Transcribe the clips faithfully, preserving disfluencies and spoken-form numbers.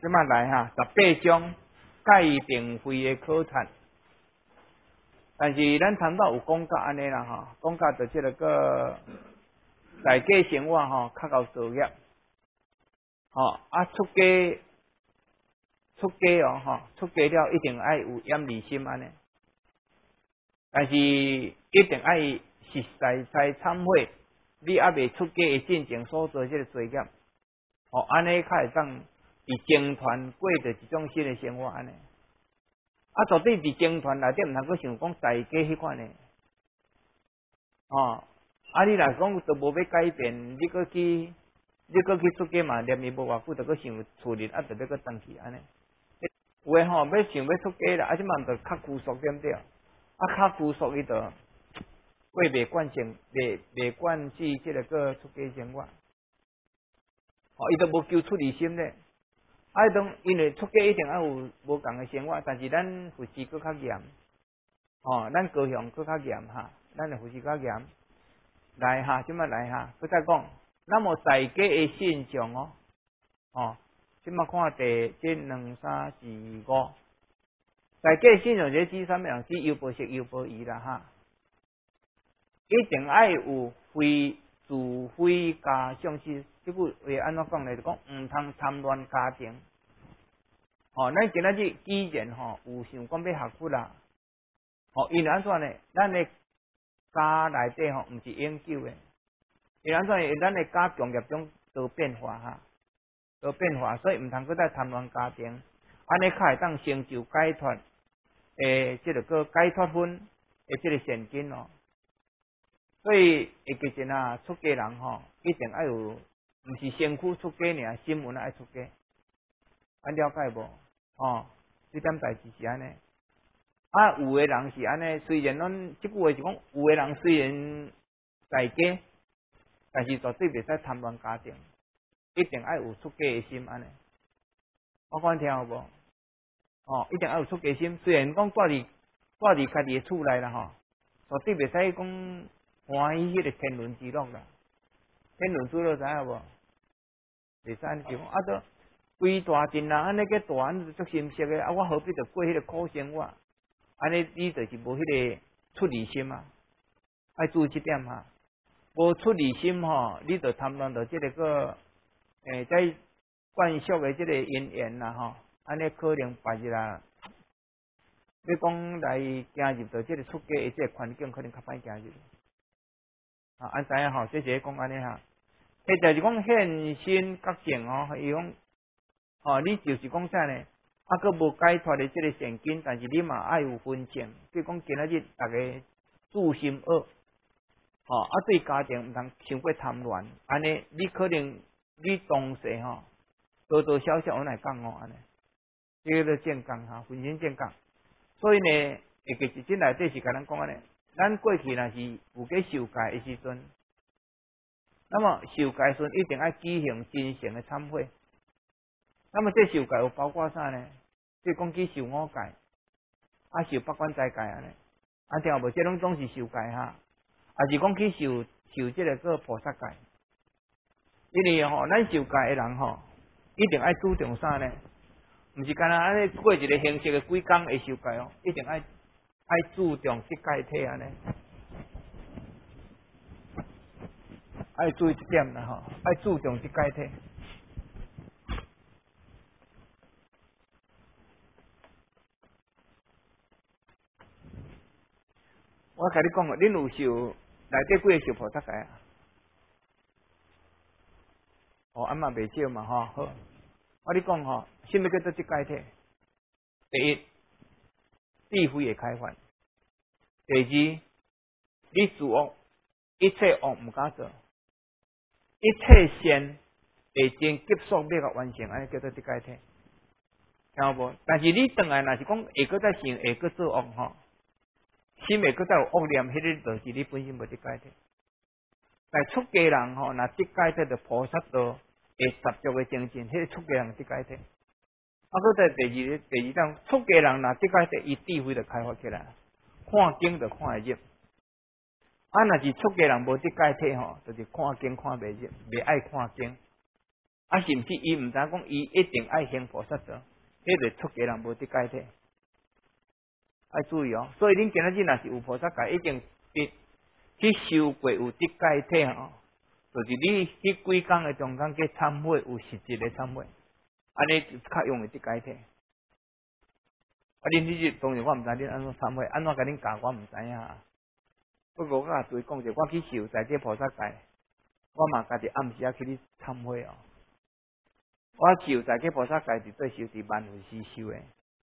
即马来哈，十八章界定会的考察。但是咱谈到有讲到安尼啦吼，讲到着即个个在家生活吼，较够作业，吼啊出家出家哦吼，出家了一定爱有严厉心安尼，但是一定爱实在在忏悔，你还未出家的进前所做即个罪业，吼安尼较会当伫僧团过着一种新的生活安尼。啊，绝对伫僧团内底毋通阁想讲在家迄款诶，哦，啊，你若讲都无要改变，你阁去，你阁去出家嘛，念伊无偌久，就阁想厝里啊，就要阁转去安尼。有诶吼，要想要出家啦，啊，即嘛着较拘束对毋对？啊，较拘束伊着过袂惯性，袂袂惯去即个个出家生活，哦，伊都无求出离心咧。啊，当因为出家一定要有无共的生活，但是咱佛事搁较严，哦，咱高雄搁较严哈，咱的佛事较严。来哈，即摆来哈，搁再讲，那么在家的信众哦，哦，即摆看第即两三四五，在家的信众即指啥物人？指优婆塞、优婆夷啦哈，一定爱有非自非家相思。即句话安怎讲咧？就讲毋通参乱家庭。哦，咱今仔日既然吼有想讲要学佛啦，哦，因为安怎呢？咱的家内底吼毋是永久的，因为安怎？因为咱的家强业中多变化哈，多变化，所以毋通搁再参乱家庭，安尼较会当成就解脱诶，即个个解脱分诶，即个现金哦。所以会记真啊，出家人吼一定要有，毋是身躯出家尔，心魂爱出家，安了解无？哦，这点代志是安尼。啊，有的人是安尼，虽然咱即句话是讲，有的人虽然在家，但是绝对袂使贪恋家庭，一定要有出家的心安尼。我讲听有无？哦，一定要有出家心。虽然讲住伫住伫家己的厝内啦吼，绝对袂使讲欢喜迄个天伦之乐啦。天伦之乐知影无？袂使安尼讲，啊都。规大阵人安尼个大安足心色个，啊我何必着过迄个苦生活？安尼你就是无迄个出离心啊！爱注意即点哈，无出离心吼，你着贪恋着即个个诶，在灌输的即个因缘啦吼，安尼可能别日啦，要讲来行入着即个出家的即个环境，可能较歹行入。啊，安知影吼？这是讲安尼哈，迄就是讲现身觉境吼，伊讲。哦，你就是讲啥呢？啊，佫无解脱的即个现金，但是你嘛爱有分寸。比如讲今仔日大家注心恶，哦，啊对家庭毋通伤过贪恋，安尼你可能你当时吼多多少少我来讲哦，安尼，这个健康哈，分身健康。所以呢，会其实即内底是甲咱讲安尼，咱过去若是有过受戒的时阵，那么受戒时一定要举行真诚的忏悔。那么这受戒有包括啥呢？比如讲去受五戒，啊受八关斋戒安尼，啊听有无？这拢总是受戒哈，啊是讲去受受这个个菩萨戒。因为吼，咱受戒的人吼，一定爱注重啥呢？毋是干那安尼过一个形式的几工会受戒哦，一定爱爱注重即戒体安尼，爱注意这点啦吼，爱注重即戒体。我甲你讲哦，恁有受内底几个受菩萨戒啊？哦，安嘛袂少嘛吼。好，我你讲吼，什么叫做即戒体？第一，智慧的开发；第二，你自恶，一切恶毋敢做，一切善会真急速要甲完成，安尼叫做即戒体。听有无？但是你当然若是讲会搁再想，会搁做恶吼。心会搁再有恶念，迄个就是你本身无即戒体。但出家人吼，若即戒体就菩萨道会十足的精进，迄个出家人即戒体。啊，搁再第二第二档，出家人若即戒体，伊智慧就开发起来，看经就看会入。啊，若是出家人无即戒体吼，就是看经看袂入，袂爱看经。 啊，甚至伊毋知讲伊一定爱行菩萨道，迄个出家人无得解脱。爱注意哦，所以恁今仔日若是有菩萨戒，已经去去修过有得解脱吼，就是你迄几工的中间去忏悔，有实质的忏悔，安尼就较容易得解脱。啊，恁即日当然我毋知恁安怎忏悔，安怎甲恁教我毋知影。不过我甲对讲者，我去受在这菩萨戒，我嘛家己暗时啊去你忏悔哦。我受在这菩萨戒伫做受伫万会时受的，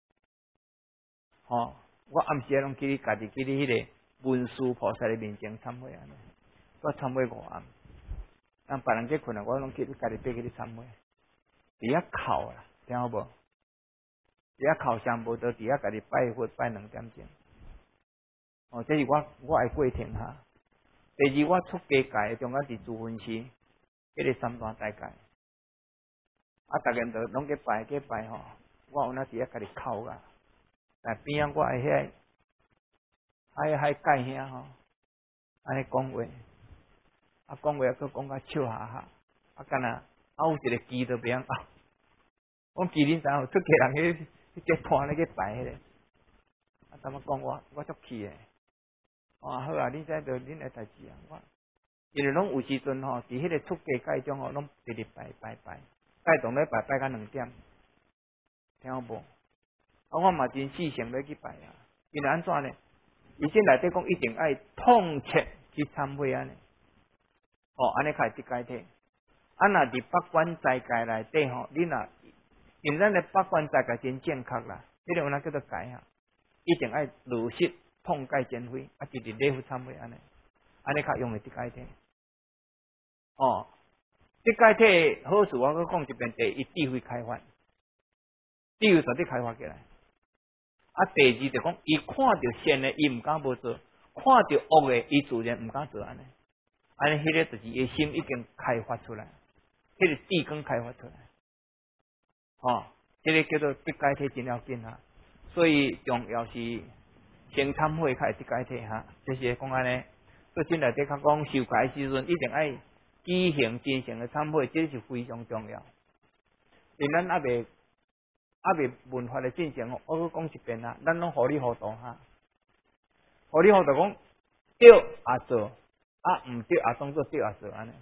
吼、哦。我暗时拢去你家己去你迄个文殊菩萨的面前忏悔安尼，我忏悔五暗，让别人去困啊，我拢去你家己爬去你忏悔，伫遐哭啦，听好无？伫遐哭上无得，伫遐家己拜佛拜两点钟。哦，这是我我的过程哈。第二，我出家界中间伫珠峰市，迄个三大大界，啊，逐个人都拢去拜去拜吼，我有那伫遐家己哭啦。但边仔我爱遐，爱遐介兄吼，安尼讲话，啊讲话佫讲甲笑哈哈，啊干那啊有一个记都袂晓啊，我记恁知影出家人去去团咧去拜迄个，啊怎么讲我我足气诶，啊好啊，恁知道恁诶代志啊，我因为拢有时阵吼，伫迄个出家界中吼，拢直直拜拜拜，拜同咧拜拜到两点，听有无？啊，我嘛真细心要去拜啊，因为安怎呢？伊这内底讲一定爱痛切去忏悔安尼，哦，安尼才会得解脱。啊，若伫八关斋戒内底吼，你若因为咱的八关斋戒真正确啦，迄个有哪叫做戒啊？一定爱如实痛戒忏悔，啊，直直礼佛忏悔安尼，安尼较容易得解脱。哦，得解脱好处我搁讲一遍，第一智慧开发，智慧绝对开发起来。啊，第二就讲，伊看到善的，伊毋敢无做；看到恶的，伊自然毋敢做安尼。安尼，迄个就是伊心已经开发出来，迄、那个智光开发出来。哦，迄、那个叫做得解脱真要紧哈。所以重要是先忏悔，才会得解脱哈。这是讲安尼，所以真内底较讲受戒时阵，一定爱举行真诚的忏悔，这是非常重要。因咱还未。啊，未文化的进程，我搁讲一遍啦，咱拢糊里糊涂哈，糊里糊涂讲对也做，啊毋对也当做对也做安尼，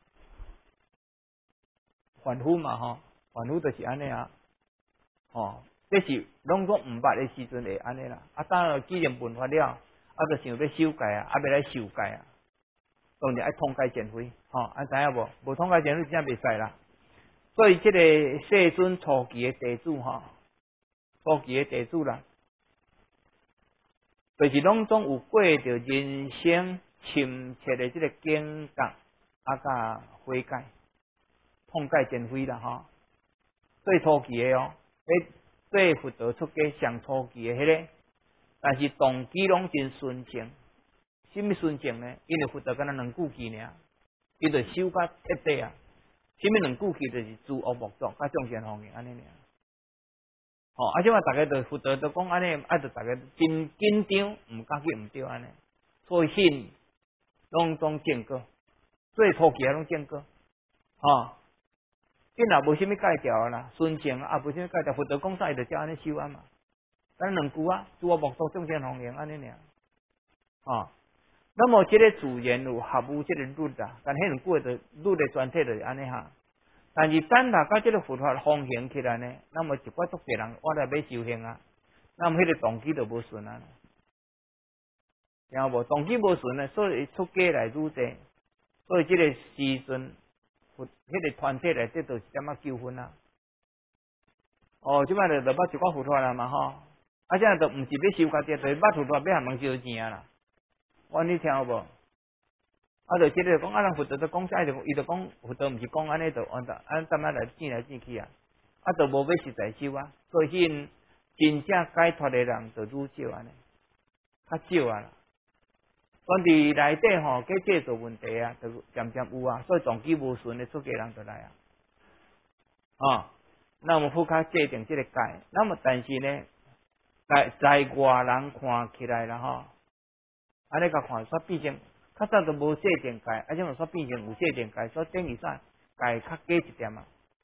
凡夫嘛吼，凡夫就是安尼啊，哦，这是拢讲毋捌的时阵会安尼啦，啊，当然既然文化了，啊，就想要修戒啊，啊，要来修戒啊，当然爱痛戒忏悔，吼、哦，啊，知影无？无痛戒忏悔真正袂使啦。所以，这个世尊初期的地主哈，初期的地主啦，就是拢总有过着人生深切的这个境界，啊，甲悔改、痛改前非啦哈。最初期的哦，诶，做佛道出家上初期的迄、那个，但是动机拢真纯正。什么纯正呢？因为佛道敢若两句句尔，伊就修甲彻底啊。什么两句句就是诸恶莫作，甲众善奉行安尼尔。吼、哦，啊，即嘛，大家都佛道都讲安尼，爱着大家真紧张，毋敢去毋对安尼。所以信拢总正果，最初期拢正果。吼、哦，你若无啥物戒条啦，纯正啊，无啥物戒条，佛道讲啥伊就照安尼修啊嘛。咱两句啊，诸恶莫作，众善奉行安尼尔。哦，那么这个自然有合乎这个律啊，但迄两句就律的全体就是安尼哈。但是等大家这个佛法奉行起来呢，那么一寡足别人我来要修行啊，那么迄个动机就无顺啊，听无？动机无顺呢，所以出家来愈济，所以这个时阵，佛迄个团体内底就一点仔纠纷啊。哦，即摆就就捌一寡佛法啦嘛吼，啊，这样就毋是要修家己，就是捌佛法要向人烧钱啦。我你听有无？啊，就即个讲啊，人佛道都讲啥？就伊就讲佛道毋是讲安尼，就按照按怎么来进来进去啊？啊，就无要实在修啊，所以因真正解脱的人就愈少安尼，较少啊。关伫内底吼，计制造问题啊，就渐渐有啊，所以动机无顺的出家人就来啊。啊，那么佛较制定这个戒，那么但是呢，在在外人看起来啦吼，安尼甲看煞变成。较早都无设定界，啊，即嘛煞变成有设定界，所以等于啥界较加一点啊。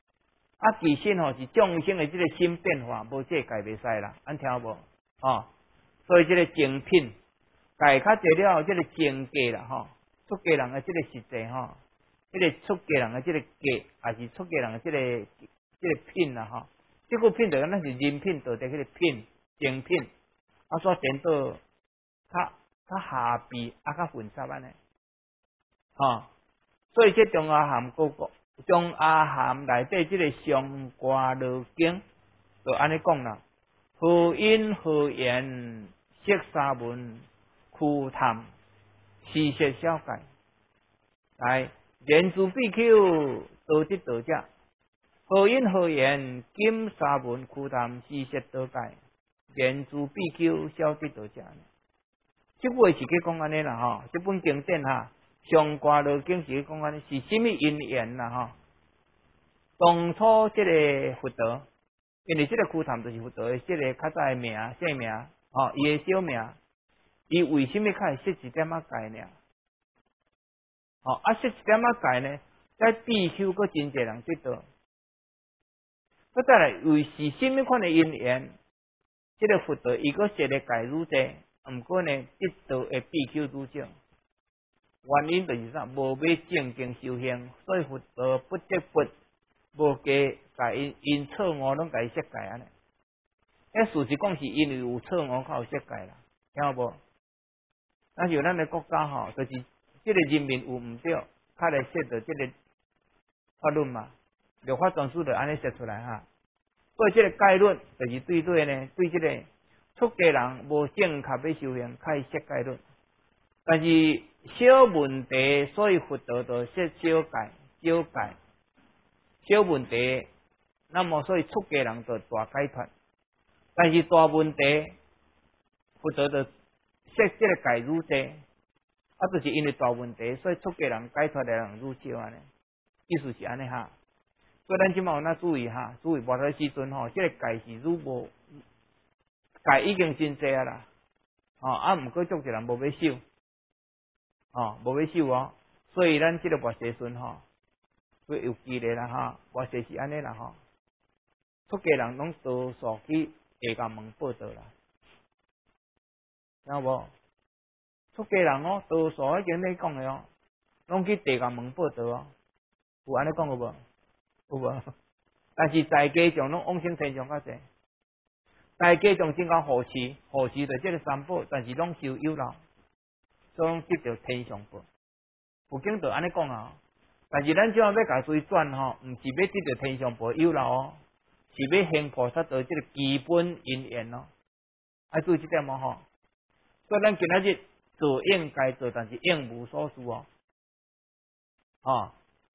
啊，其实吼是众生的这个心变化，无这改袂使啦，安听无？哦，所以这个精品改较侪了，这个精价啦，吼，出家人的这个实际吼，这个出家人的这个价，还是出家人的这个这个品啦，吼，这个品就咱是人品到底迄个品精品，啊，所颠倒较较下边啊，较混杂安尼，吼，所以这中阿含嗰个。中阿含内底即个上卦罗经，就安尼讲啦。何因何言，色沙文，枯谈，时节小解。来，言诸比丘，道之道者。何因何言，金沙文，枯谈，时节道解。言诸比丘，小之道者。即句是去讲安尼啦吼，即本经典哈。上卦罗经是讲安尼，是甚物因缘啦吼？当初即个佛陀，因为即个枯潭就是佛陀的即个较早的名姓名，哦，伊的小名，伊为甚物较会识一点仔解呢？哦，啊，识一点仔解呢？在必修个真侪人得到。再再来，为是甚物款的因缘？即个佛陀伊个识的解愈济，毋过呢，得到的必修愈少。原因就是啥？无要正经修行，所以佛陀不得不无加甲因因错误拢甲伊设解安尼。迄事实讲是因为有错误较有设解啦，听有无？咱像咱的国家吼，就是即个人民有毋对，较来设着即个法律嘛，律法专书就安尼设出来哈。所以即个概论就是对对呢，对即个出家人无正确要修行，较会设概论。但是小问题，所以佛陀就设小解、小解、小问题。那么所以出家人就大解脱。但是大问题，佛陀就设这个解愈济，啊，就是因为大问题，所以出家人解脱的人愈少安尼。意思是安尼哈。所以咱即马有哪注意哈，注意无头时阵吼，这个解是愈无解已经真济啊啦，哦，啊，毋过足侪人无要修。哦，无要修哦，所以咱即个跋世孙吼，要有记咧啦哈，跋世是安尼啦吼，出家人拢多数去地监门报道啦，听有无？出家人哦，多数已经咧讲诶哦，拢去地监门报道哦，有安尼讲过无？有无？但是在家上拢往生天上较济，在家上真够护持，护持着即个三宝，但是拢修有漏。所以得到天上报，佛经就安尼讲啊。但是咱只要要甲水转吼，毋是要得到天上报有啦哦，是要行菩萨道即个基本因缘咯。爱注意这点哦吼。所以咱今仔日做应该做，但是应无所事哦。哦，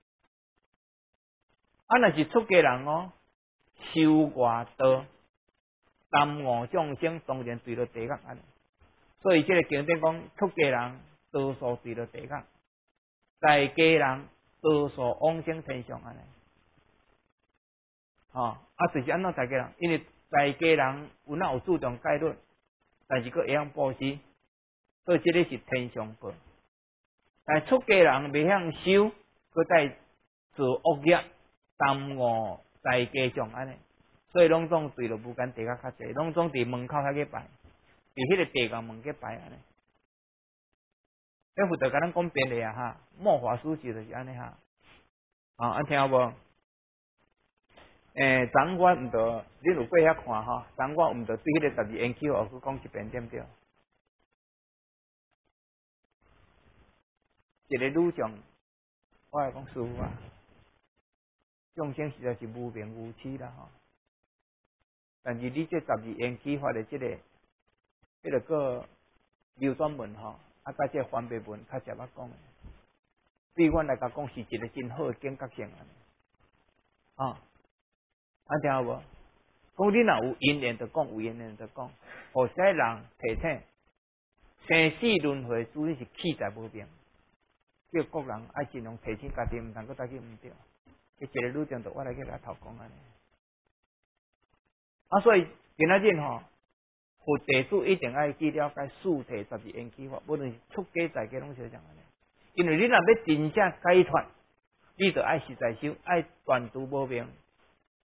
啊，若是出家人哦，修外道，耽误众生，当然对了地狱安尼。所以这个经典讲，出家人多数对了地狱，在家人多数往生天上安尼。哦，啊，就是安怎在家人？因为在家人有哪有注重戒律，但是佫会晓布施，所以这个是天上报。但出家人未晓修，佫在做恶业，耽误在家上安尼。所以拢总对了无间地狱较济，拢总伫门口遐去拜。伫迄个地监门去拜安尼，迄佛陀甲咱讲便利啊哈，末法书记就是安尼哈，啊，安听有无？诶，昨我毋着，你如过遐看吼，昨我毋着对迄个十二因起学去讲一遍对毋对？一个女将，我来讲师傅啊，众生实在是无名无耻啦吼，但是你这十二因起法的即个。迄个个流转文吼，啊，甲即个翻白文较适合讲诶。对阮来甲讲是一个真好诶境界性啊！啊，安听有无？讲你若有因缘就讲，有因缘就讲。互使人提醒，生死轮回主要是气在无明，叫国人爱尽量提醒家己，毋通搁再去毋对。即一个女将，就我来去来头讲安尼。啊，所以今仔日吼。佛弟子一定爱去了解四谛十二因起法，无论是出家在家拢是这样安尼。因为你若要真正解脱，你就爱实在修，爱断除无明，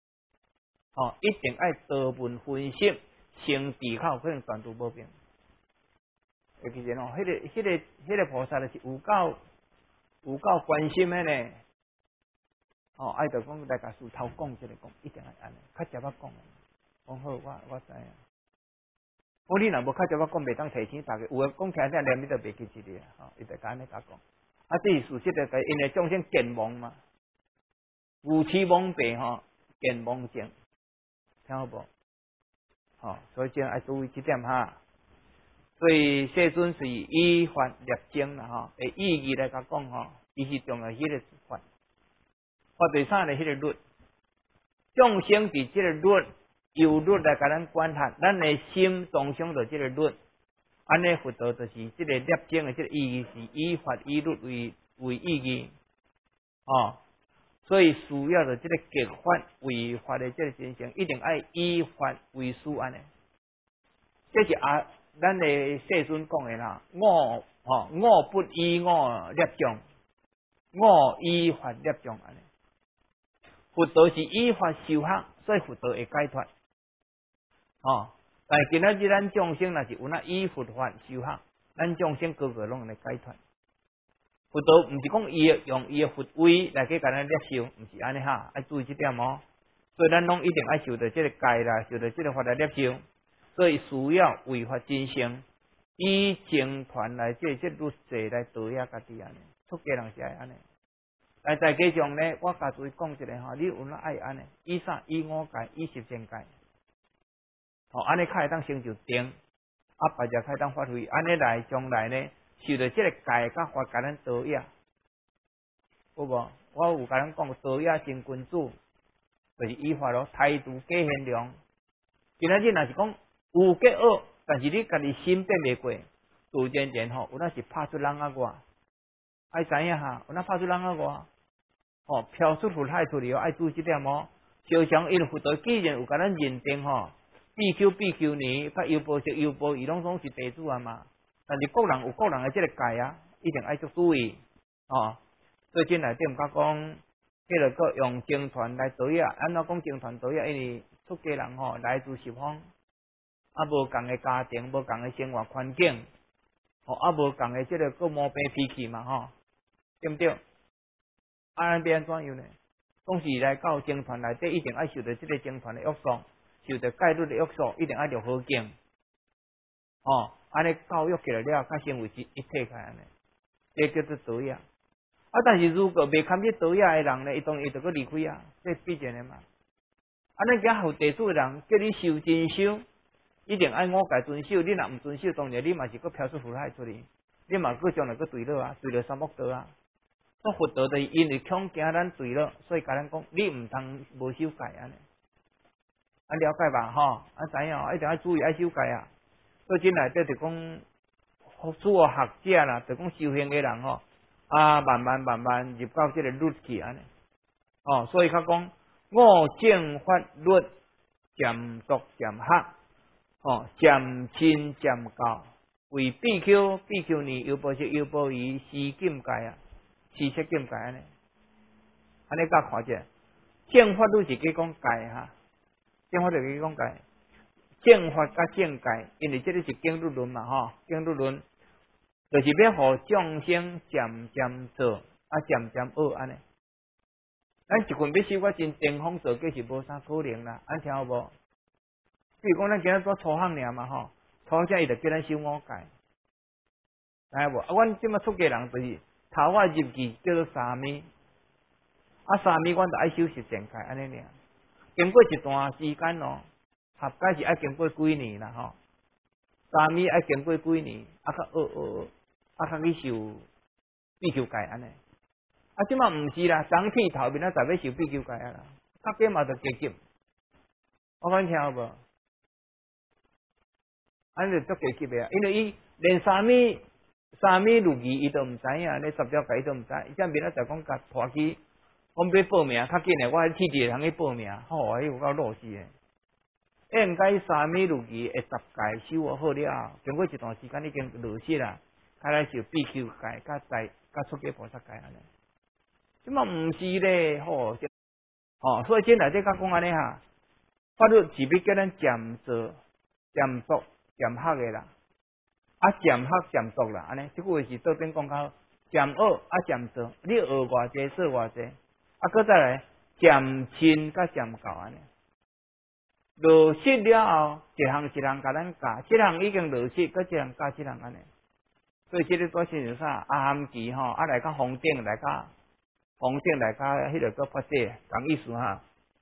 哦，一定爱多闻分析，先思考，可能全都无变。尤其是哦，迄、那个、迄、那个、迄、那个菩萨就是有够有够关心的呢。哦，爱就讲来甲事头讲一个讲，一定爱安尼，较直捌讲。讲好，我我知影。我你若无较直捌讲，袂当提醒大家。有诶讲听听，连你都袂记一个啊。吼，伊就安尼甲讲。啊，这是事实的，因为众生健忘嘛，无痴妄白吼，健忘症，听好无？吼，所以就爱注意这点哈。所以世尊是依法立经啦，吼，诶，意义来甲讲吼，伊是重要迄个法。法对啥呢？迄个律，众生伫即个律，由律来甲咱管辖，咱的心当中着即个律。安尼佛道就是即个立经的即个意义是依法依律为为意义，哦，所以需要的即个极法为法的即个进行，一定爱依法为师安尼。这是啊，咱的世尊讲的啦，我吼我不依我立经，我依法立经安尼。佛道是依法修学，所以佛道会解脱，哦。但今仔日咱众生若是有那依佛法修学，咱众生个个拢来解脱。佛道毋是讲伊用伊的佛威来去甲咱接受，毋是安尼哈，爱注意这点哦。所以咱拢一定爱受到这个戒啦，受到这个法来接受。所以需要为法真心，以经传来这这律者来导引家己安尼，出家人是爱安尼。来在其中呢，我甲诸位讲一下吼，你有哪爱安尼？以啥？以五戒，以十善戒。哦，安尼较会当成就定，啊，别只较会当发挥，安尼来将来呢，受到这个戒甲法甲咱导引，有无？我有甲咱讲导引真君子，就是依法咯，态度假贤良。今仔日若是讲有结恶，但是你家己心变袂过，自然然吼，有那是拍出人啊外，爱知影哈，有那拍出人啊外，哦，飘出佛海出去哦，爱注意这点哦。就像因佛道既然有甲咱认定吼。比丘、比丘尼、甲优波是优波，伊拢总是地主啊嘛。但是个人有个人的这个戒啊，一定爱做注意哦。所以这内底毋甲讲，迄个个用经传来导引，安怎讲经传导引？因为出家人吼来自十方，啊无共的家庭，无共的生活环境，吼啊无共的这个个毛病脾气嘛吼，对不对？安尼变怎样呢？总是来到经传内底，一定爱受到这个经传的约束。受到戒律的约束，一定爱着好敬，哦，安尼教育起来了，甲成为一一体开安尼，这叫做导引。啊，但是如果未堪这导引的人呢，伊当然就个离开啊，这必然的嘛。安尼讲好地主的人，叫你修真修，一定按五戒遵守，你若毋遵守，当然你嘛是个飘出苦海出去，你嘛个将来个堕落啊，堕落三恶道啊。做佛道的因为恐惊咱堕落，所以甲咱讲，你毋通无修戒安尼。啊，了解吧，吼，啊，知影哦，一定要注意爱修戒啊。所以进来底就讲，做学者啦，就讲修行的人吼，啊，慢慢慢慢入到这个律去安尼，哦，所以他讲我正法律渐读渐学，哦，渐亲渐教，为比丘、比丘尼、优波塞、优波夷、施禁戒啊，施设禁戒安尼，安尼甲看者，正法律是去讲戒哈。正法就是讲戒，正法甲正戒，因为这个是经律论嘛，吼，经律论就是要互众生渐渐做，啊渐渐学安尼。咱一群要修我真顶峰做，计是无啥可能啦，安听有无？比如讲咱今仔做初行尔嘛，吼，初者伊就叫咱修五戒，知影无？啊，阮即马出家人就是头我入去叫做三昧，啊三昧阮就爱修十善戒安尼尔。经过一段时间咯，合解是爱经过几年啦吼，三昧爱经过几年，啊较学学学，啊较去受比丘戒安尼。啊，即马毋是啦，长起头面啊，就要受比丘戒啊啦，较紧嘛就加急。我讲听有无？安尼足加急的啊，因为伊连三昧三昧律仪伊都毋知影，连十条戒伊都毋知，伊遮面啊就讲甲拖去。我要报名，较紧诶！我去地通去报名，吼，迄有够落势诶！应该三昧律仪诶，十戒修好了，经过一段时间已经落实啦，开来受比丘戒、甲在、甲出家菩萨戒安尼。即嘛毋是咧，吼，吼，所以这内底甲讲安尼哈， 法律是要叫咱渐做、渐读、渐学的啦。啊，渐学渐读啦，安尼，即句话是倒边讲较好，渐学啊渐做，你学偌济做偌济，啊，搁再来渐亲甲渐教安尼。落实了后，一项一项甲咱教，即项已经落实，搁一项教即项安尼。所以即个多是啥？阿含旗吼，啊来甲封顶，来甲封顶，来甲迄个搁发底，同意思哈。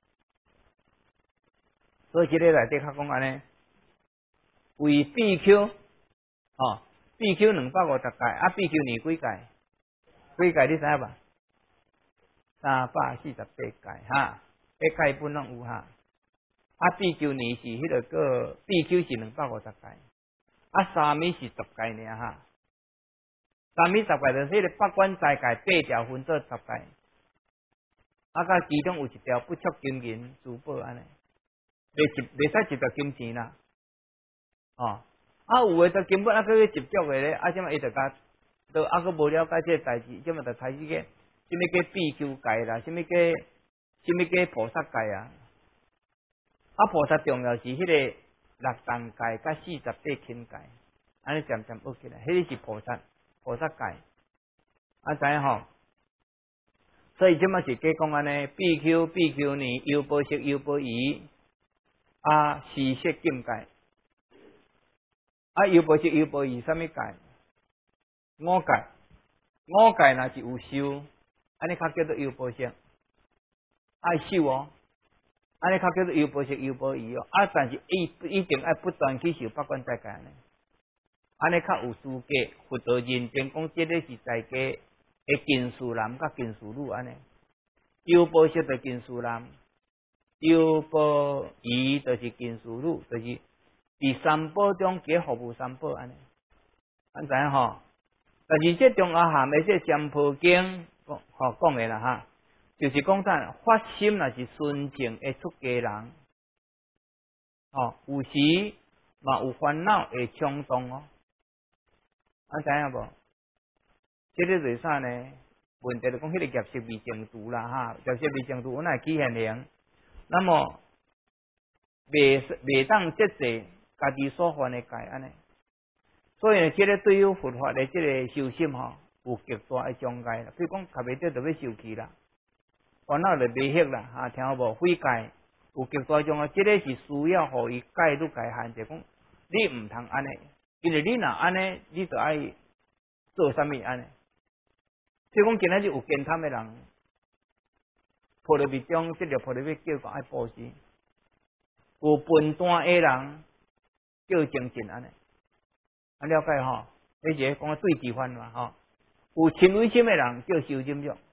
所以即个内底较讲安尼，为 B Q。哦 ，B Q 两百五十届，啊 B Q 年几届？几届你知影吧？三百四十八届哈，八届本拢有哈。啊 B Q 年是迄个个 B Q 是两百五十届，啊三米是十届尔哈。三米十届就是迄个八关斋戒八条分做十届，啊甲其中有一条不出金银珠宝安尼，袂一袂使一条金钱啦，哦。啊，有诶，就根本啊，去去执着诶咧，啊，即嘛伊就甲，都啊，佫无了解即个代志，即嘛就开始个，什物叫必修戒啦，什物叫，什物叫菩萨戒啊？啊，菩萨重要是迄个六重戒甲四十八轻戒，安尼渐渐学起来，迄个是菩萨，菩萨戒，啊，知影吼？所以即嘛是计讲安尼，必修必修呢，优波色优波仪，啊，四色禁戒。啊，优波是优波以啥物戒？五戒，五戒若是有修，安尼较叫做优波色，爱修哦，安尼较叫做优波色优波仪哦。啊，但是一一定爱不断去修八关斋戒安尼，安尼较有资格，佛道认定讲即个是在家的近事男甲近事女安尼。优波色就近事男，优波仪就是近事女，就是。第三宝中皆服务三宝安尼，安知影吼？但是这中阿含的这《三宝经》吼讲的啦哈，就是讲啥？发心若是纯正的出家人，吼有时嘛有烦恼会冲动哦，安知影无？这个是啥呢？问题就讲迄个业色未净除啦哈，业色未净除，阮来起现行，那么未未当节制。家己所犯的戒安尼，所以呢，这个对于佛法的这个修心吼，有极大的障碍啦。比如讲，卡袂得就要受气啦，烦恼就未歇啦，哈，听有无？毁戒有极大障碍，这个是需要互伊戒律戒限制，讲你毋通安尼，因为你若安尼，你就爱做啥物安尼。所以讲，今仔日有健谈的人，菩提密中，即个菩提密叫讲爱布施，有分段的人。叫精进安尼，啊了解吼？你是讲对治犯嘛吼？有亲为心的人叫修忍辱，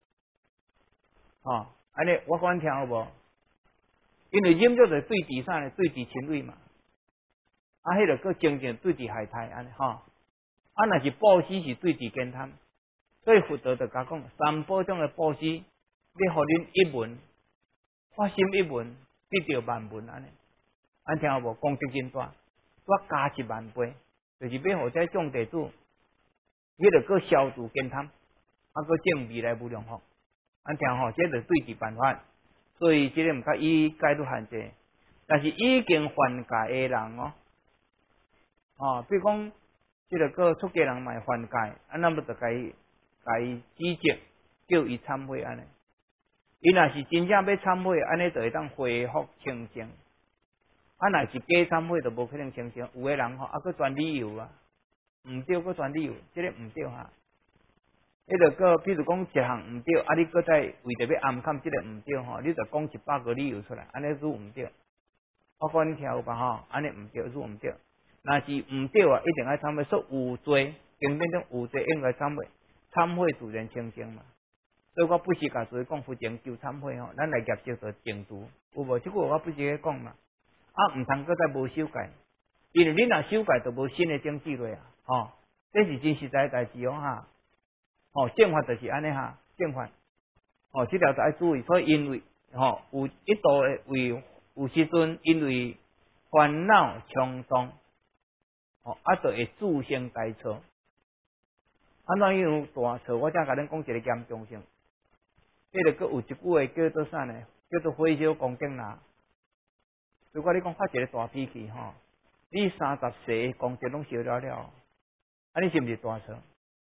吼安尼我讲听有无？因为忍辱就是对治啥呢？对治亲为嘛？啊，迄个叫精进对治害胎安尼吼？啊，若是布施是对治健贪，所以佛道就甲讲三宝中的布施，要互恁一文发心一文，得到万文安尼，安听有无？功德真大。我加一万倍，就是要互这众弟子，迄个个消除健贪，啊个证未来无量福。安听吼，这就是对治办法。所以这个毋较以戒律限制，但是已经犯戒的人哦，哦，比如讲，这个个出家人嘛犯戒，啊，那么就该该指责，叫伊忏悔安尼。伊若是真正要忏悔，安尼就会当恢复清净。啊，若是假忏悔，就无可能成成。有个人吼，啊，佮转理由啊，毋对，佮转理由，这个毋对哈。迄个个，比如讲一项毋对，啊，你佮再为着要暗砍这个毋对吼，你就讲一百个理由出来，安尼如毋对。我讲你听有吧吼，安尼毋对，如毋对。若是毋对啊，一定爱忏悔，说有罪，经典中有罪应该忏悔，忏悔自然清净嘛。所以我不时甲所以讲佛前求忏悔吼，咱来业就做净除，有无？即句我不时咧讲嘛。啊，毋通搁再无修改，因为你若修改，就无新的政治落啊，吼，这是真实在代志哦哈，吼，正法就是安尼哈，正法，吼，这条就爱注意，所以因为吼有一度的为有时阵因为烦恼冲动，吼，啊，就会自行改错，安怎样大错？我才甲恁讲一个严重性，迄个佫有一句话叫做啥呢？叫做火烧功德啦。 如果你讲发一个大脾气吼，你三十岁工资拢烧了了，啊，你是毋是大错？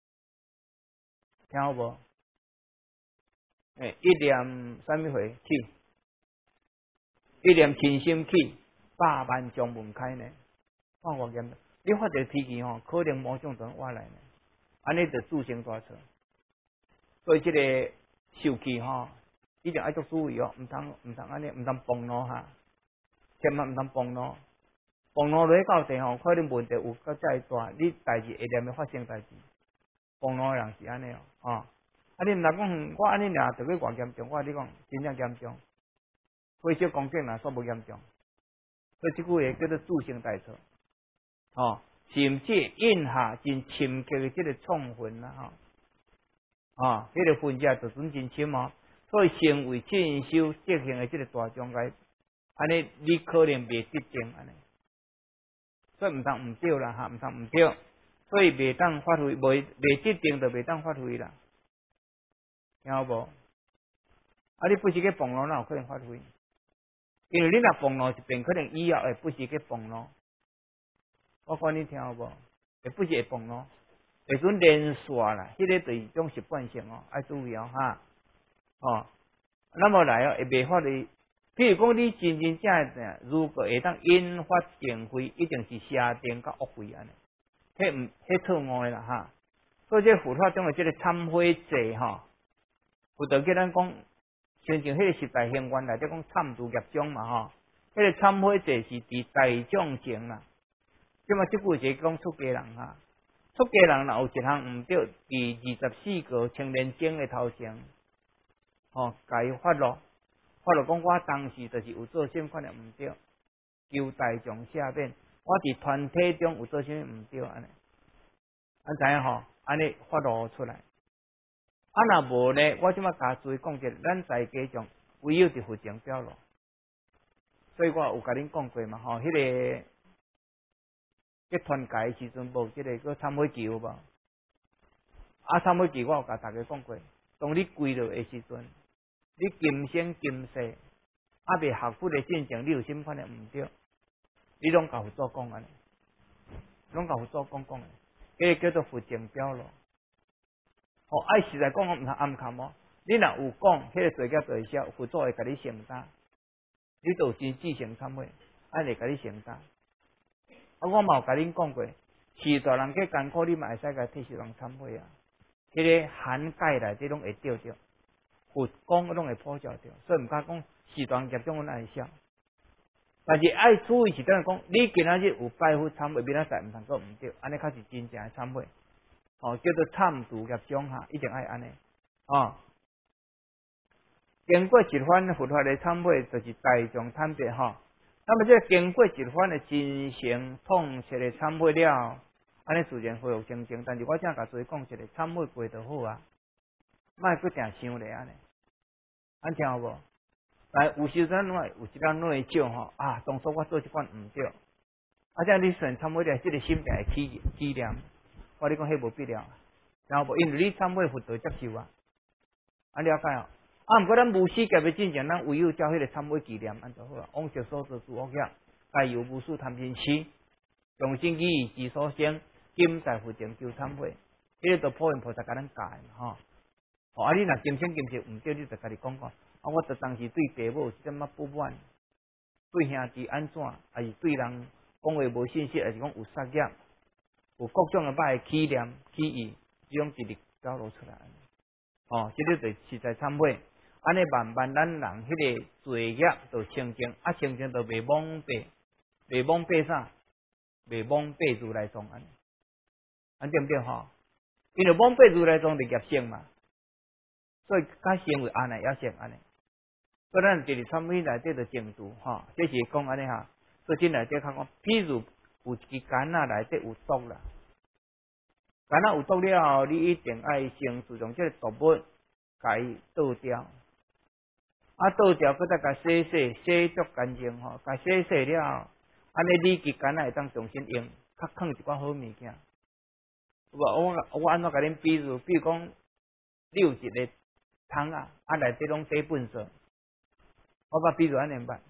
听好无？诶，一念啥物回起？一念倾心起，百万将门开呢。看我严，你发一个脾气吼，可能魔将就挖来呢。安尼就自行大错。所以这个受气吼，一定爱做注意哦，毋通毋通安尼，毋通暴怒哈，千万毋通暴怒。暴怒落去到地吼，可能问题有较再大，你代志会念会发生代志。暴怒人是安尼哦，吼、啊，啊你毋通讲我安尼俩就去偌严重，我你讲真正严重，火烧公正啦，煞无严重。所以即句话叫做自行代错，吼、甚至印下真深刻的即个创痕啦，吼、啊，迄、那个分界就准真深哦。所以成为正修德行的即个大障碍，安尼你可能未得证安尼。所以毋通毋对啦，哈，毋通毋对，所以未当发挥，未未得定就未当发挥啦，听好无？啊，你不是去暴怒，哪有可能发挥？因为你若暴怒一遍，可能以后会不是去暴怒。我讲你听好无？会不是会暴怒，会准连续啦，迄、那个就是种习惯性哦，爱注意哦，哈，哦，那么来哦，会未发挥。譬如讲，你真真正正，如果会当引发定慧，一定是邪定甲恶慧安尼，迄毋迄错误的啦哈。所以这佛法中的这个忏悔制哈，有得叫咱讲，亲像迄个十大行愿内底讲忏除业障嘛哈，迄、那个忏悔制是伫大众前啦。即么即句是讲出家人哈，出家人若有一项毋对，伫二十四个青年经的头前，吼，该发落。我就讲，我当时就是有做什款的毋对，求大众赦免。我伫团体中有做什么毋对安尼，安知影吼？安尼发露出来。啊，若无呢？我即马加注意讲一下，咱在家中唯有伫佛前表露。所以我有甲恁讲过嘛，吼，迄、那个结团界时阵无即个个忏悔记有无？啊，忏悔记我有甲大家讲过，当你跪落的时阵。你今生今世啊未学佛的进程，你有什款的毋对？你拢甲佛祖讲安尼，拢甲佛祖讲讲的，迄个叫做佛前表露。哦，爱实在讲，我毋通暗藏哦。你若有讲，迄、那个罪孽就会消，佛祖会甲你承担。你就真至诚忏悔，安会甲你承担。啊，我嘛有甲恁讲过，是大人计艰苦，你嘛会使甲替世人忏悔啊。迄、那个涵盖内底拢会对着。佛讲拢会破晓掉，所以毋敢讲时段业障阮爱消。但是爱注意是等于讲，你今仔日有拜佛忏悔，明仔载毋通做毋对，安尼才是真正的忏悔。哦，叫做忏除业障哈，一定爱安尼。哦，经过一番佛法的忏悔，就是大众坦白哈。那么这经过一番的真诚痛切的忏悔了，安尼自然恢复清净。但是我正甲所以讲一个忏悔过就好啊。莫搁定想咧安尼，安听有无？但有时阵拢会有一人内疚吼啊，当初我做即款毋对，啊，这样你算忏悔咧，即个心态会起起念，我你讲迄无必要，然后无，因为你忏悔佛就接受啊，安了解哦。啊，毋过咱无死劫的进程，咱唯有照迄个忏悔纪念安就好啊。往昔所做诸恶业，该有无数贪嗔痴，用心记忆之所生，今在佛前求忏悔，迄、那个都普贤菩萨甲咱教的吼。哦，啊！你若今生今世毋对，你就家己讲讲。啊，我就当时对父母有什么不满，对兄弟安怎，还是对人讲话无信息，还是讲有杀业，有各种的歹起念起意，这种一直表露出来。哦，这个就实在忏悔。安尼慢慢咱人迄个罪业就清净，啊清净就袂蒙蔽，袂蒙蔽啥？袂蒙蔽如来藏安，安对不对吼？因为蒙蔽如来藏的业性嘛。所以甲行为安尼也成安尼，所以咱第二忏悔内底就正度吼，这是讲安尼哈。所以这内底较讲，譬如有一支竿仔内底有毒啦，竿仔有毒了后，你一定爱先自从这个毒物甲伊倒掉，啊倒掉，搁再甲洗洗洗足干净吼，甲洗洗了后，安尼你支竿仔会当重新用，较放一寡好物件。我我我安怎甲恁比如，比如讲，你有一个桶啊，啊内底拢底粪扫，我把比如安尼办，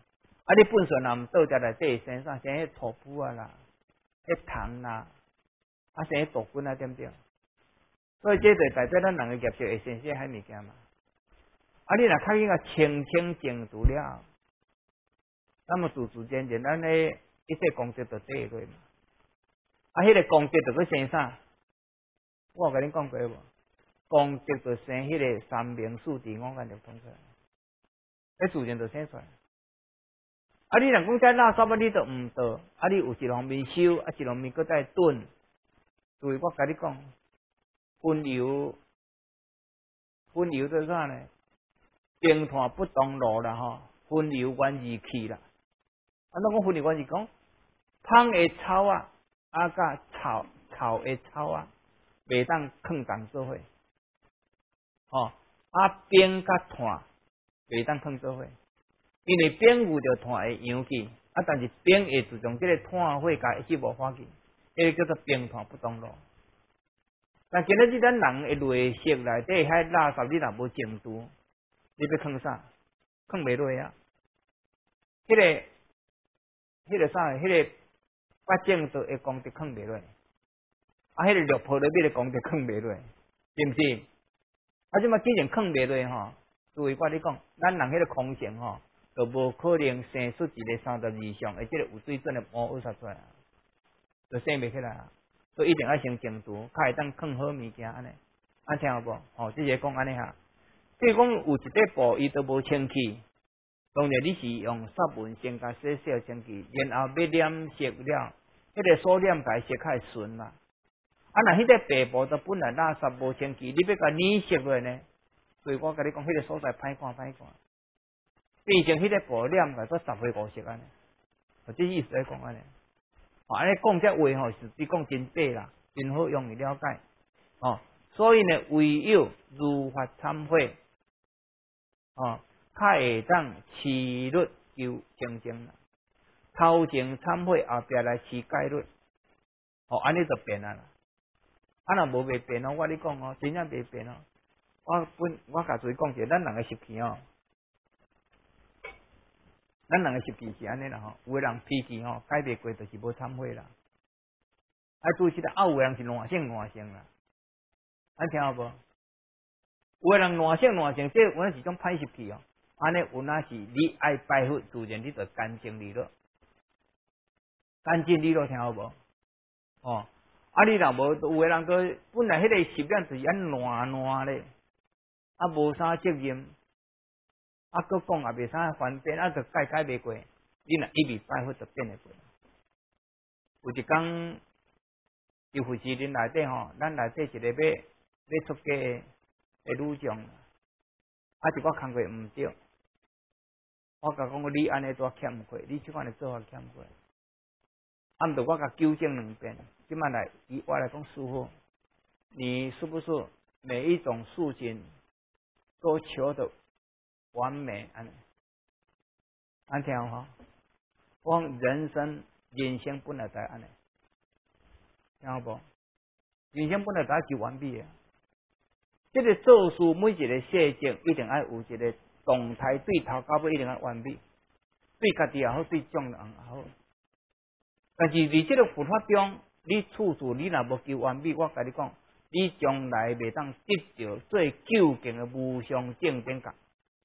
啊，你本顺若毋倒在内底生啥？生迄土夫啊啦，迄虫啦，啊生迄毒菌啊，对毋对？所以这就代表咱人嘅业色会生些迄物件嘛。啊，你若较紧啊清清净除了，那么自自然然咱咧一切功德就得落嘛。啊，迄、那个功德就去生啥？我有甲恁讲过无？功德就生迄个三明四智五眼六通出来，迄自然就生出来。啊，你若讲遮垃圾啊，你都毋倒，啊，你有一方面收，啊，一方面搁再囤。所以我甲你讲，分流，分流做啥呢？平坦不同路啦吼，分流原二气啦。啊，怎讲分流原二？讲芳的草啊，啊，甲草草的草啊，袂当放同做伙。吼、哦，啊，冰甲炭袂当放做伙。因为冰有着炭会扬起，啊，但是冰会自从这个炭火甲一无化去，迄个叫做冰炭不同路。但今仔日咱人的内室内底遐垃圾，你若无净除，你要放啥？放袂落啊！迄、那个、迄、那个啥？迄、那个八正道的功德放袂落，啊，迄、那个六波罗蜜的功德放袂落，是毋是？啊，即嘛既然放袂落吼，所以我咧讲，咱人迄个空性吼。就无可能生出一个三十以上，而且有水准的魔恶杀出来，就生袂起来啊！所以一定要先净除，才会当放好物件安尼。啊，听有无？哦，即个讲安尼哈。比如讲有一块布，伊都无清气，当然你是用湿文先甲洗洗清气，然后要染色了，迄、那个所染甲色较会顺嘛。啊，若迄个白布都本来垃圾无清气，你要甲染色落呢？所以我甲你讲，迄、那个所在歹看歹看。变成迄个布染个做十岁五色安尼，就这意思来讲安尼。哦，安尼讲这话吼，是比讲真白啦，真好容易了解。哦，所以呢，唯有如法忏悔，哦，才会当持律求清净啦。头前忏悔，后壁来持戒律，哦，安尼就变啊啦。啊，若无袂变哦，我你讲哦，真正袂变哦。我本我甲注意讲者，咱人个习气哦。咱人个习气是安尼啦吼，有个人脾气吼改袂过，就是无忏悔啦。啊，拄是啦，啊，有个人是烂性烂性啦，安听有无？有个人烂性烂性，这有那是种歹习气哦。安尼有那是你爱拜佛，自然你就干净利落，干净利落听有无？哦，啊，你若无，有个人都本来迄个习惯就是安烂烂咧，啊，无啥责任。啊，佮讲也袂啥翻变，啊，就改改袂过。你若一味拜佛，就变会过。有一工，伫富士林内底吼，咱内底一个要要出家的女将，啊，一个工课毋对，我甲讲你安尼多欠亏，你即款的做法欠亏。啊，毋着我甲纠正两遍，即摆来以我来讲，师傅，你是不是每一种事情都求的？完美安尼，安听吼，我人生人生本来就安尼，听好无？人生本来就求完美的。这个做事每一个细节一定要有一个动态对头到尾一定要完美，对家己也好，对众人也好。但是伫这个佛法中，你处处你若无求完美，我甲你讲，你将来袂当得到最究竟的无上正等觉。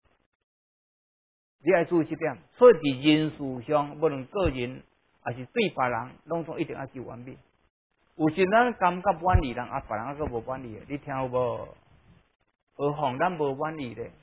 你爱注意这点，所以伫人事上，无论个人还是对别人，拢总一定要求完美。有时咱感觉满意人，啊，别人还佫无满意，你听有无？何况咱无满意咧，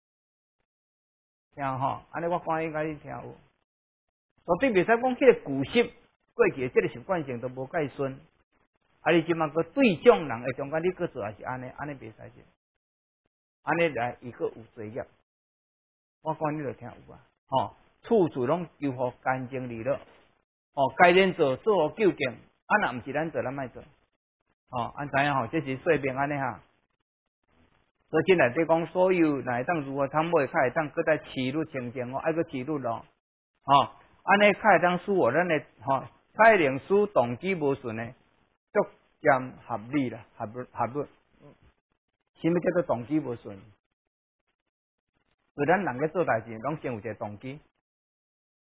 听吼？安尼我讲应该你听有。绝对袂使讲迄个旧习过去的这个习惯性都无改顺，啊，你即马个对众人的中间，你佫做也是安尼，安尼袂使做，安尼来伊佫有罪业。我讲你就听有啊，吼，处处拢求好干净利落，哦，该人做做好究竟，啊，若毋是咱做，咱莫做，哦，安知影吼，这是说明安尼哈。所以今内底讲，所有乃当如何参会，较会当搁再持律清净哦，爱搁持律咯，哦，安尼较会当使我咱的吼，才能使动机无顺呢，逐渐合理啦，合律合律。什么叫做动机无顺？所以咱人咧做代志，拢先有一个动机。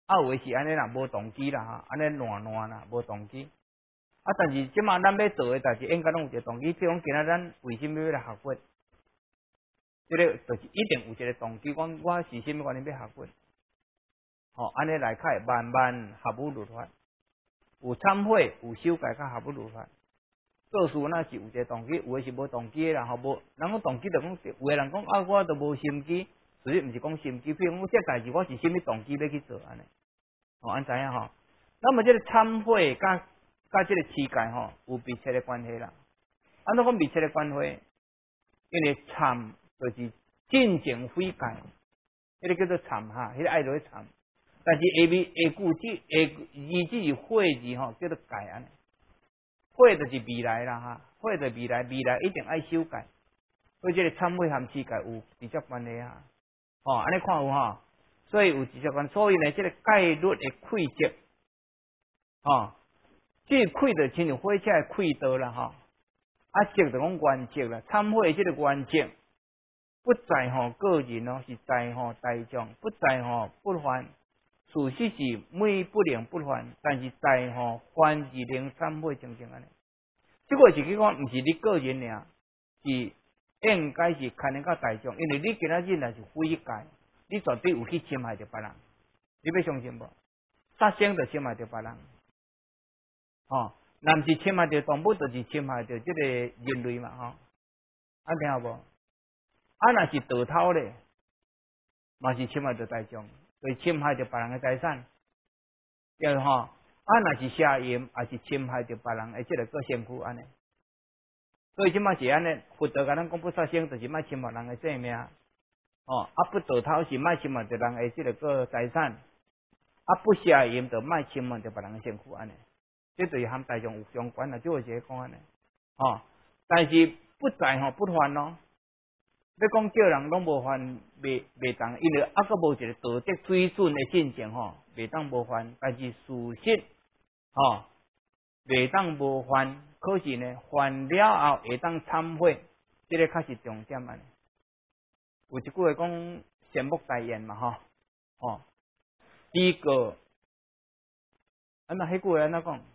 啊有诶是安尼啦，无动机啦哈，安尼乱乱啦，无动机。啊，但是即马咱要做诶代志，应该拢有一个动机。比如讲，今仔咱为什么要来学佛？即个就是一定有一个动机，讲我是甚物原因要学佛？吼、哦，安尼来较会慢慢合乎律法，有忏悔，有修改，较合乎律法。做事那是有一个动机，有诶是无动机诶啦，吼无。人讲动机就讲，有诶人讲啊，我都无心机，所以毋是讲心机。比如讲，这代志我是甚物动机要去做安尼？哦，安知影吼？那么这个忏悔甲甲这个持戒吼，有密切的关系啦。安怎讲密切的关系？因为忏就是进前悔改，迄、那个叫做忏哈，迄、那个爱落去忏。但是下面下句字下字字是悔字吼，叫做改安尼。悔就是未来啦哈，悔就是未来，未来一定爱修改。所以这个忏悔和持戒有直接关系啊。哦，安尼看有吼，所以有直接关系。所以呢，这个戒律的愧责，哦，这个愧就亲像火车的愧道啦哈。啊，责就讲原则啦，忏悔这个原则不在乎个人哦，是在乎大众，不在乎不犯。事实是每不能不犯，但是在乎犯而能忏悔正正安尼。这个是去讲，毋是你个人尔，是应该是牵连到大众，因为你今仔日若是悔改，你绝对有去侵害着别人，你要相信无？杀生就侵害着别人，吼、哦。若毋是侵害着动物，就是侵害着即个人类嘛，吼、哦，安听有无？啊，若是盗偷咧，嘛是侵害着大众，就是侵害着别人的财产，对吼？啊，若是邪淫，也是侵害着别人的即个个身躯安尼。所以即马是安尼，佛道甲咱讲不杀生，就是莫侵害人的性命，哦，啊不盗偷是莫侵害着人的即个个财产，啊不邪淫就莫侵害着别人的身躯安尼。这就是和大众有相关啦，就会是讲安尼，哦，但是不在吼不犯咯。要讲叫人拢无犯，袂袂当，因为啊个无一个道德水准的进程吼，袂当无犯。但是事实吼，袂当无犯，可是呢，犯了后会当忏悔，这个较是重点安尼。有一句话讲善莫大焉嘛吼，哦，第一个，啊那迄句话安怎讲？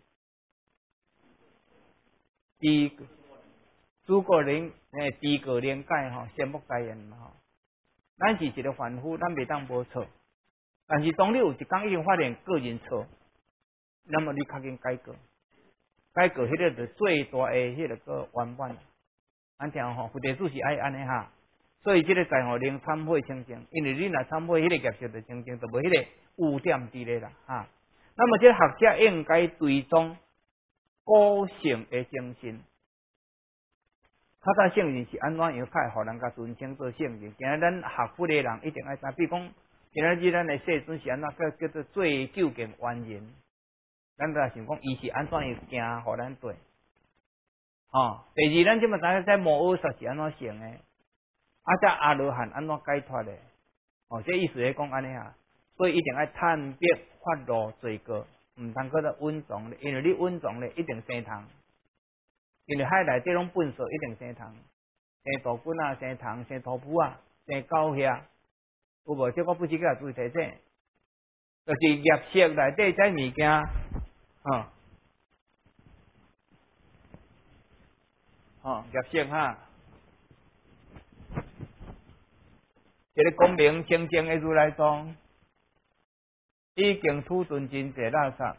第一个，诸葛亮诶，诸葛亮解吼，善莫大焉嘛吼。咱是一个凡夫，咱袂当无错。但是当你有一天已经发现个人错，那么你较紧改过，改过迄个就最大诶迄个个圆满。咱听吼，佛地主是爱安尼哈。所以这个在吼能忏悔清净，因为你若忏悔，迄个业色就清净，就无迄个污点伫咧啦哈。那么这个学者应该追踪个性的精神。较早圣人是安怎样，较会互人家尊称做圣人？今仔咱学佛的人一定爱知，比如讲，今仔日咱的世尊是安怎叫叫做最究竟完人？咱就想讲，伊是安怎样行，互咱对？哦，第二，咱即么知影在摩诃萨是安怎成的？啊，在阿罗汉安怎解脱的？哦，这意思是讲安尼啊，所以一定要探别发露罪过，毋通搁做稳重咧，因为你稳重咧一定生虫。因为海内底拢粪扫一定生虫，生豆菌啊，生虫，生土腐啊，生狗遐，有无？这我不是甲注意提醒，就是业色内底这物件，吼、吼业色哈，一个光明清净的如来藏，已经吐尽真济垃圾，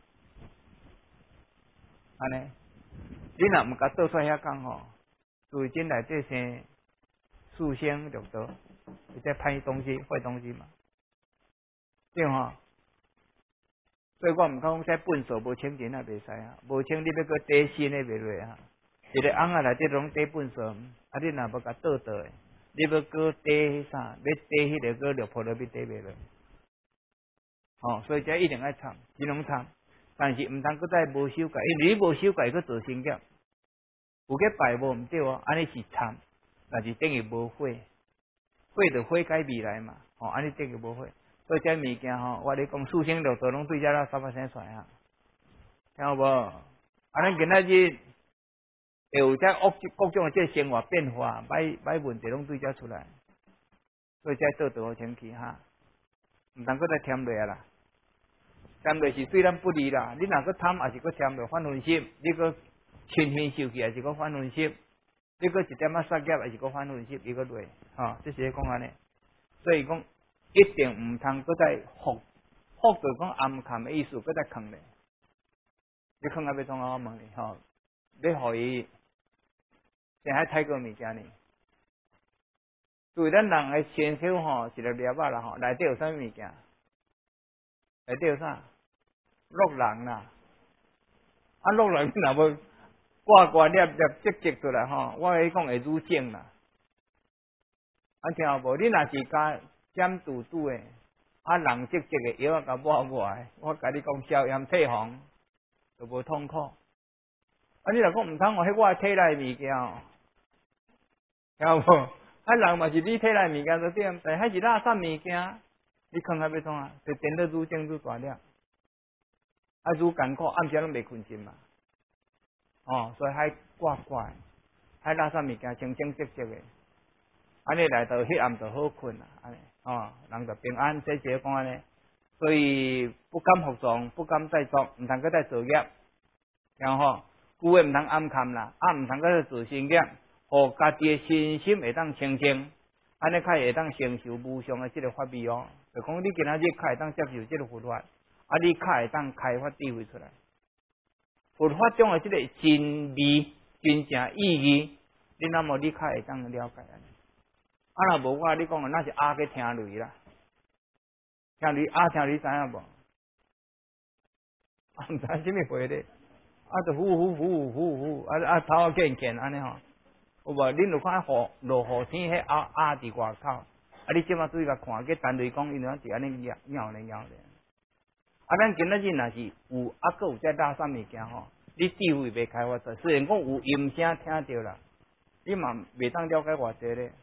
安尼。你若毋甲倒出遐讲吼，自真内底生四生六道，是在歹东西、坏东西嘛，对吼？所以我毋讲在粪扫无清净啊，袂使啊，无清你要个底新的袂落啊。一个翁仔内底拢底粪扫，啊你若要甲倒倒的，你要个底迄啥，要底迄个个绿泡落去底袂落。哦，所以这一定爱参，只能参，但是毋通搁再无修改，因为你无修改，搁做新业。有个拜无毋对哦，安尼是参，但是等于无悔，悔就悔改未来嘛，吼、哦，安尼等于无悔。所以这物件吼，我咧讲四生六道拢对遮啦三百生出啊，听有无？安尼今仔日会有遮各各种的这生活变化，歹歹问题拢对遮出来，所以遮倒倒好清气哈，毋通搁再添落啊啦。 占落是对咱不利啦。你若个贪，也是个占落反分心；你个亲近受气，也是个反分心；你个一点仔杀业，也是个反分心。伊个落，吼，这是讲安尼。所以讲，一定唔通搁再复复着讲暗含的意思，搁再藏咧。你藏啊要创啊？我问你吼，要互伊先海泰过物件呢？对咱人的身手吼，一个了啊啦吼，内底有啥物件？内底有啥？落人啦，啊落人若无挂挂粒粒积积出来吼，我跟你讲会愈症啦。啊听有无？你若是加尖嘟嘟的，啊人积积的药啊，甲抹抹的，我甲你讲消炎退红，就无痛苦。啊你若讲毋通哦，迄我体内物件哦，听有无？啊人嘛是你体内物件就对，但迄是垃圾物件，你囥下要创啊？就变得愈症愈大粒。啊，愈艰苦，暗时拢袂困心嘛。哦，所以还挂挂，还垃圾物件清清洁洁的，安尼来到迄暗就好困啦。安尼，哦，人就平安。这些讲安尼，所以不敢服从，不敢再做，毋通搁再作业，然后旧的毋通暗看啦，啊，毋通搁再做新业，互家己的身心会当清净，安尼较会当承受无上的即个法味哦。就讲你今仔日较会当接受即个佛法。啊！你较会当开发智慧出来，佛法中的即个真理、真正意义，你那么你较会当了解安尼。啊，若无我你讲，那是鸭去听雷啦，听雷鸭听雷知影无？啊，毋知啥物回咧，啊，就呼呼呼呼呼，啊啊头啊见见安尼吼，有无？恁有看雨落雨天，迄鸭鸭伫外口，啊，你即马注意甲看，个单雷讲，因为是安尼鸟鸟咧鸟咧。啊，咱今仔日若是有啊，搁有在垃圾物件吼，你智慧未开发出来。虽然讲有音声听着啦，你嘛未当了解偌济咧。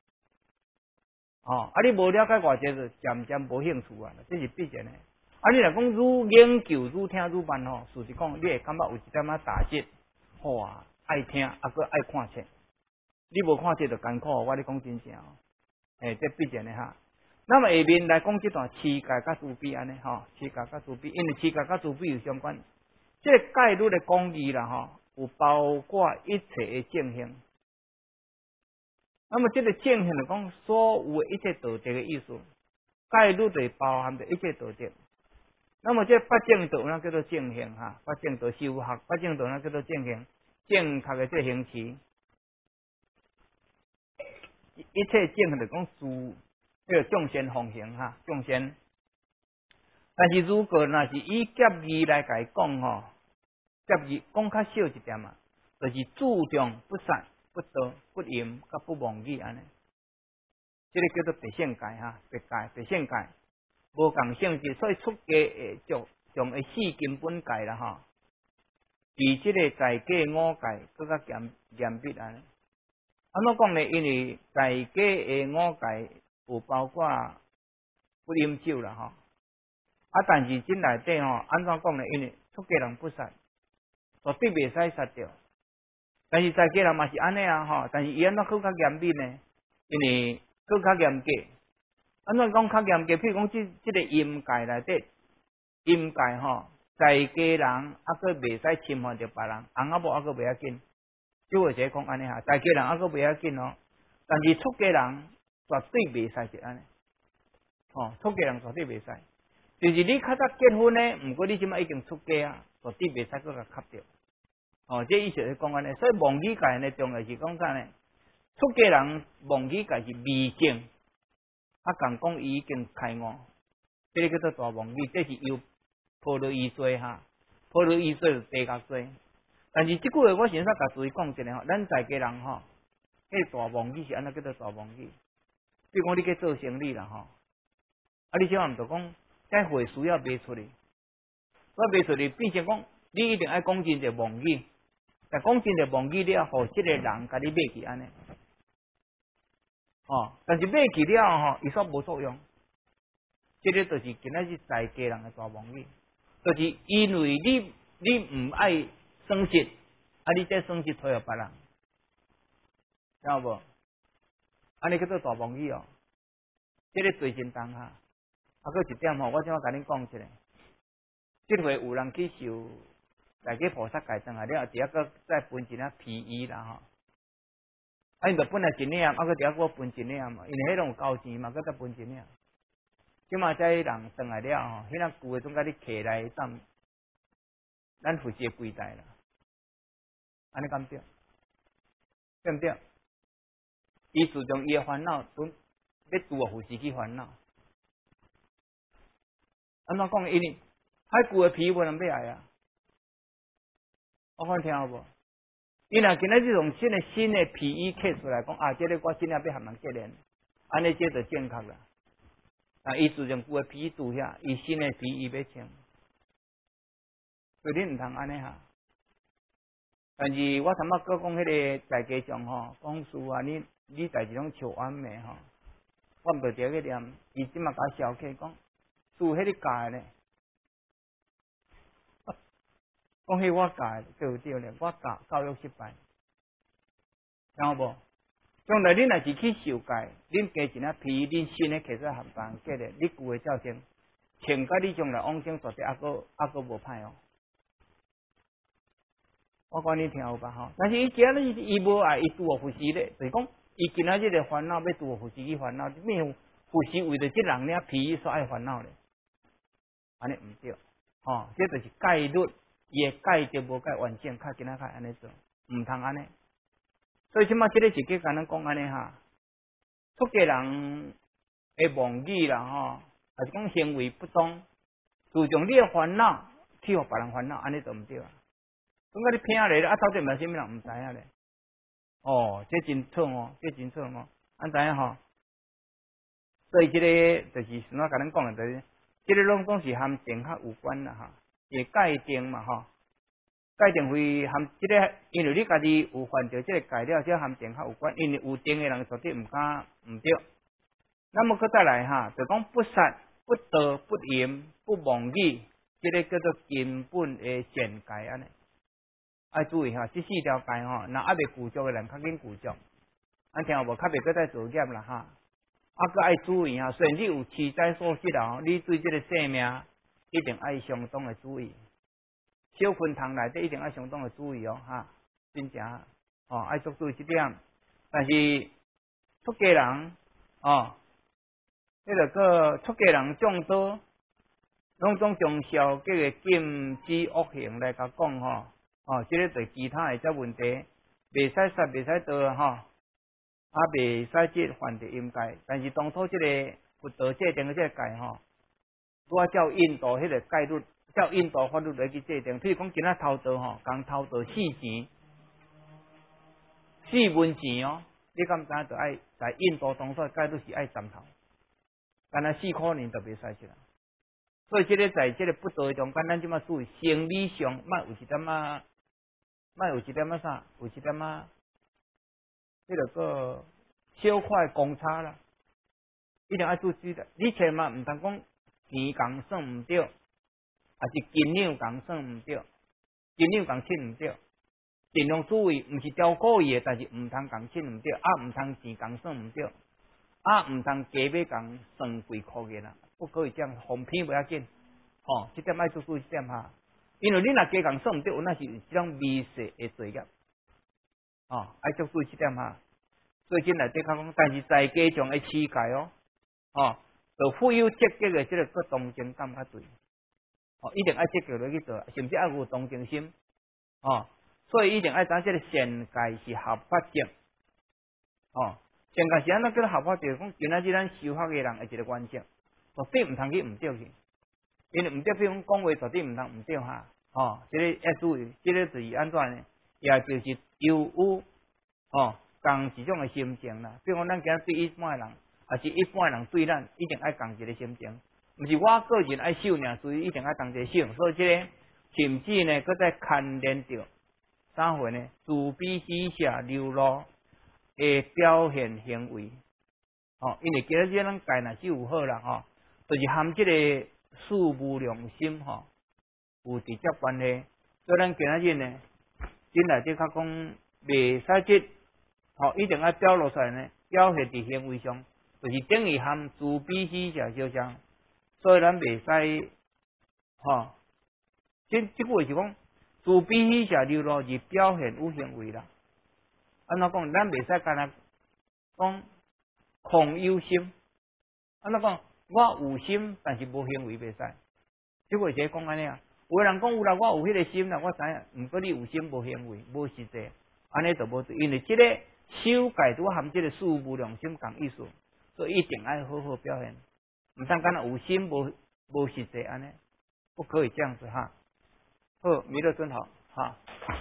哦，啊，你无了解偌济，就渐渐无兴趣啊，这是必然的。啊，你若讲愈研究愈听愈慢吼，事实讲你会感觉有一点仔打击，哇，爱听啊，搁爱看册，你无看册就艰苦，我咧讲真正哦，诶，这必然的哈。那么下面来讲这段持戒甲慈悲安尼吼，持戒甲慈悲，因为持戒甲慈悲有相关。这个戒律的讲义啦吼，有包括一切的正行。那么这个正行就讲所有的一切道德的意思，戒律就包含着一切道德。那么这八正道那叫做正行哈，八正道修学，八正道那叫做正行，正确的这行持，一切正行就讲诸。这个众善奉行哈，众善。但是如果若是以结义来甲伊讲吼，结义讲较少一点啊，就是注重不杀、不盗、不淫、甲不妄语安尼。这个叫做白性戒哈，白戒、白性戒，无共性质，所以出家会就从个四根本戒啦吼，比这个在戒五戒更加严严密安尼。安怎讲呢？因为在戒的五戒。有包括不饮酒啦吼，啊，但是真内底吼，安怎讲呢？因为出家人不杀，绝对袂使杀掉。但是在家人嘛是安尼啊吼，但是伊安怎更较严密呢？因为更较严格。安怎讲较严格？譬如讲，即即个阴戒内底，阴戒吼，在家人啊，佫袂使侵犯着别人，翁仔某啊，佫袂要紧。就会者讲安尼哈，在家人啊，佫袂要紧哦，但是出家人。绝对袂使是安尼，哦，出家人绝对袂使。就是你较早结婚呢，毋过你即摆已经出家啊，绝对袂使搁甲磕着。哦，这意思是讲安尼，所以妄语戒呢，重要是讲啥呢？出家人妄语戒是未证，啊，共讲伊已经开悟，这个叫做大妄语，这是有破了易罪哈，破了易罪就地狱罪。但是即句话我先煞甲注意讲一下吼，咱在家人吼，迄大妄语是安怎叫做大妄语？比如讲，你去做生意啦吼，啊，你千万毋着讲，这货需要卖出去，我卖出去变成讲，你一定爱讲真侪妄语，但讲真侪妄语，你要互即个人甲你买去安尼，哦，但是买去了吼，伊煞无作用，这个就是今仔日在家人的大妄语，就是因为你你毋爱损失，啊，你这损失推互别人，知道无？安尼叫做大妄语哦，这个罪真重哈。啊，搁一点吼，我即马甲恁讲一下， 即回有人去受大家菩萨戒转来了，第二个再分一下皮衣啦吼。啊，因着本来一领，啊个第二个分一领嘛，因为迄种有交钱嘛，佮再分一领。即马这人转来了吼，迄个旧的总甲你摕来当咱负责柜台啦，安尼敢对？对毋对？伊自从伊的烦恼，准要拄啊负责去烦恼。安怎讲？因为迄旧的皮无人要来啊，我看听有无？伊若今仔日用新的新的皮衣刻出来，讲啊，这个我真正要含人结连，安尼这就正确啦。啊，伊自从旧的皮衣拄遐，伊新的皮衣要穿，所以你毋通安尼哈。但是我头仔搁讲迄个在家上吼，讲师啊，你你在这种笑完美吼，我毋着伫个念，伊即马甲我消气讲，师迄个教呢，讲迄我教对有对咧，我教教育失败，听有无？将来恁若是去受戒，恁加一领皮，恁新的摕出含办结咧，你旧的照穿，穿甲你将来往生绝对还阁还阁无歹哦。我讲你听有吧吼，但是伊今日伊无爱，伊拄好负事咧，就是讲伊今仔日的烦恼要拄好负事去烦恼，咩负事为着即人领皮所爱烦恼咧，安尼毋对，吼，这就是戒律，伊的戒就无戒完整，较今仔较安尼做，毋通安尼。所以即马即个是计甲咱讲安尼哈，出家人的妄语啦吼，还是讲行为不当，自从你的烦恼去互别人烦恼，安尼就毋对啊。总甲你拼下来了，啊，到底毋是啥物人毋知影咧？哦，这真错哦，这真错哦，安知影吼？所以这个就是怎啊甲咱讲的，就是这个拢总是和定较有关啦哈，也界定嘛吼，界定会和这个，因为你家己有犯着这个戒了，这和定较有关，因为有定的人绝对毋敢毋对。那么佮再来哈，就讲不杀、不盗、不淫、不妄语，这个叫做根本的善戒安尼。爱注意哈，这四条戒吼，若还未具足的人，较紧具足。咱听有无？较未搁再作业啦哈。啊，搁爱注意哈，虽然你有七灾所失啦，你对这个生命一定爱相当的注意。小昆虫内底一定爱相当的注意哦哈，真正哦爱足注意这点。但是出家人哦，迄个个出家人众多，拢总从消极的禁止恶行来甲讲吼。哦，这个对其他的这问题，袂使杀，袂使盗吼，啊，袂使即犯着淫戒。但是当初这个佛道制定的这个戒吼，我照印度迄个戒律，照印度法律来去制定。譬如讲，今仔偷盗吼，讲偷盗四钱，四文钱哦，你敢知影？就爱在印度当初的戒律是爱斩头，干那四块钱都袂使出来。所以这个在这个不道中间，咱即马注意生理上，莫有一点啊。莫有一点仔啥，有一点仔，迄个个小块公差啦，一定要注意的。你千万毋通讲钱共算毋对，还是斤两共算毋对，斤两共称毋对，尽量注意，毋是刁故意的，但是毋通共称毋对，啊毋通钱共算毋对，啊毋通加买共算几箍银啦，不可以这样，哄骗不要紧，吼、哦，这点爱注意这点哈。因为你若加共算毋对，有那是一种微细的罪业，哦，爱足注意这点哈。最近内底较讲，但是在家中的持戒哦，哦，就富有积极的这个个同情感较对，哦，一定爱积极落去做，甚至爱有同情心，哦，所以一定爱知这个善戒是合法的，哦，善戒是安怎叫做合法的？讲今仔日咱修学的人的一个原则，绝对毋通去毋对去。因为毋对，比如讲讲话绝对毋通毋对哈，哦，这个要注意，这个就是安怎呢？也就是有有哦，共一种的心情啦。比如讲，咱今日对一般的人，还是一般的人对咱，一定爱共一个心情，毋是我个人爱受呢，所以一定爱同一个受。所以这个甚至呢，搁再牵连着啥货呢？自卑喜舍流露的表现行为，哦，因为今日咱戒若是有好啦，吼、哦，就是含这个。事无良心吼，有直接关系。所以咱今仔日呢，真内底较讲袂使即，吼一定要表露出来呢，表现伫行为上，就是等于含自卑喜舍相像。所以咱袂使吼即即句话是讲，自比虚下流露而表现有行为啦。安怎讲？咱袂使干那讲空有心。安怎讲？我有心，但是无行为袂使。即句是讲安尼啊。有人讲有啦，我有迄个心啦，我知影。毋过你有心无行为，无实际，安尼就无对。因为即个修改拄含即个事无良心共意思，所以一定爱好好表现。毋通干那有心无无实际安尼，不可以这样子哈。好，弥勒尊好哈。